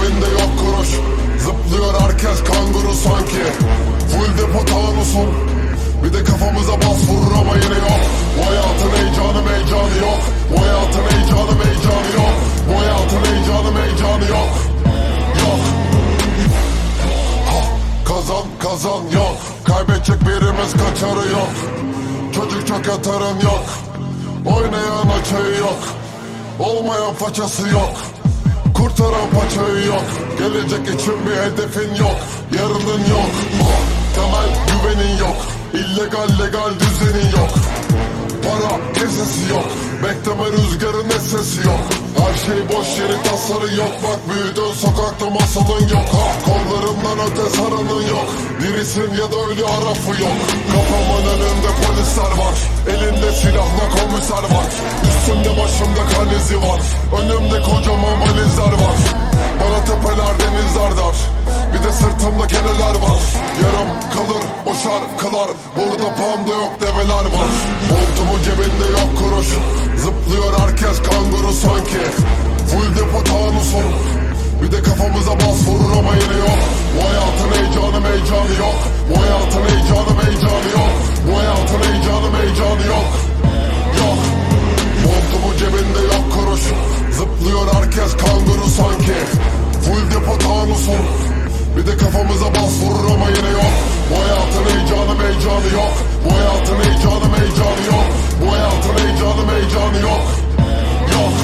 cebinde yok kuruş. Zıplıyor herkes kanguru sanki. Full depo tanusun. Bir de kafamıza bas vurur ama yine yok. Bu hayatın heyecanı meycanı yok. Bu hayatın heyecanı meycanı yok. Bu hayatın heyecanı meycanı yok. Yok. Ha, kazan kazan yok. Kaybedecek birimiz kaçarı yok. Çocuk çok yatarın yok. Oynayan açayı yok. Olmayan façası yok. Kurtaran paçayı yok. Gelecek için bir hedefin yok. Yarının yok. Temel güvenin yok. İllegal legal düzenin yok. Para kesesi yok. Bekleme rüzgarın sesi yok. Her şey boş yeri tasarı yok. Bak büyüdün sokakta masalın yok. Ha, kollarımdan öte saranın yok. Dirisin ya da ölü arafı yok. Kafamın önünde polisler var. Elinde silahla komiser var. Üstümde başımda kan izi var. Önümde kocaman valizler var. Bana tepeler denizler dar. Bir de sırtımda keneler var. Yarım kalır o şarkılar. Burada panda yok develer var. Montumun cebinde yok kuruş. Zıplıyor herkes kanguru sanki. Full depo tanusun. Bir de kafamıza bas vurur ama yine yok. Bu hayatın heyecanı meycanı yok. Bu hayatın heyecanı meycanı yok. Bu hayatın heyecanı meycanı yok. Yok. Montumun cebinde yok kuruş. Zıplıyor herkes kanguru sanki. Full depo tanusun. Bir de kafamıza bas vurur ama yine yok. Bu hayatın heyecanı meycanı yok. Bu hayatın heyecanı meycanı yok. Bu hayatın heyecanı meycanı yok. Yok.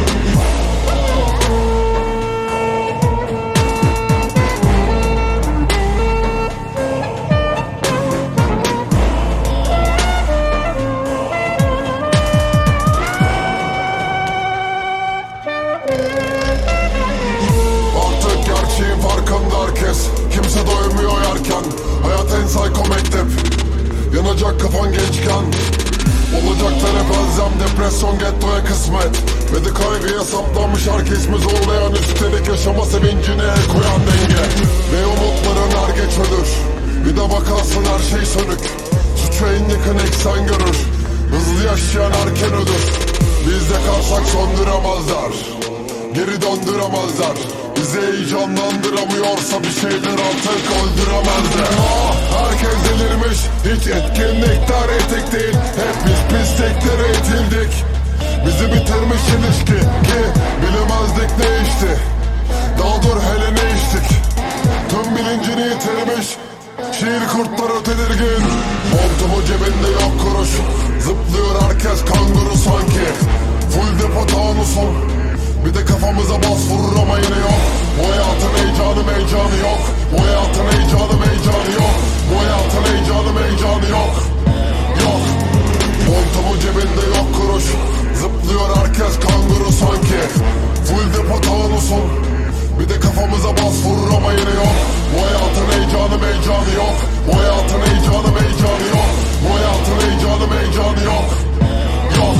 Artık gerçeğin farkında herkes. Kimse doymuyor yerken. Hayat en psycho mektep. Yanacak kafan gençken. Olacaklar hep özlem, depresyon, gettoya kısmet. Ve de kaygıya saplanmış herkesimiz olmayan. Üstelik yaşama sevincine el koyan denge. Ve umutların er geç ölür. Bir de bakarsın her şey sönük. Suçu en yakın eksen görür. Hızlı yaşayan erken ölür. Biz de kalsak söndüremezler. Geri döndüremezler. Bizi heyecanlandıramıyorsa bir şeyler artık öldüremezler. Herkes delirmiş. Hiç etkinlikler etik değil. Hep biz pisliklere itildik. Bizi bitirmiş ilişki ki bilemezdik ne içti. Daha dur hele ne içtik. Tüm bilincini yitirmiş. Şiir kurtları tedirgin. Montumun cebinde yok kuruş. Zıplıyor herkes kanguru sanki. Full depo tanusun. Bir de kafamıza bas vurur ama yine yok. Bu hayatın heyecanı meycanı yok. Bu hayatın heyecanı meycanı yok. Bu hayatın heyecanı meycanı yok. Yok. Montumun cebinde yok kuruş. Zıplıyor herkes kanguru sanki. Full depo tanusun. Bir de kafamıza bas vurur ama yine yok. Bu hayatın heyecanı meycanı yok. Bu hayatın heyecanı meycanı yok. Bu hayatın heyecanı meycanı yok. Yok.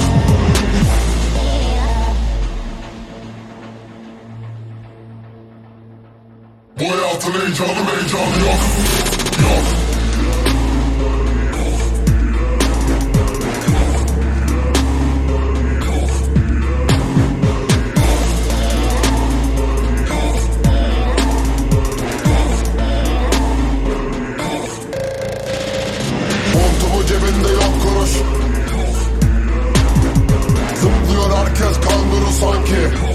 Bu hayatın heyecanı meycanı yok. Yok. Montumun cebinde yok kuruş. Zıplıyor herkes kanguru sanki.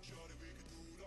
Shorty, we could do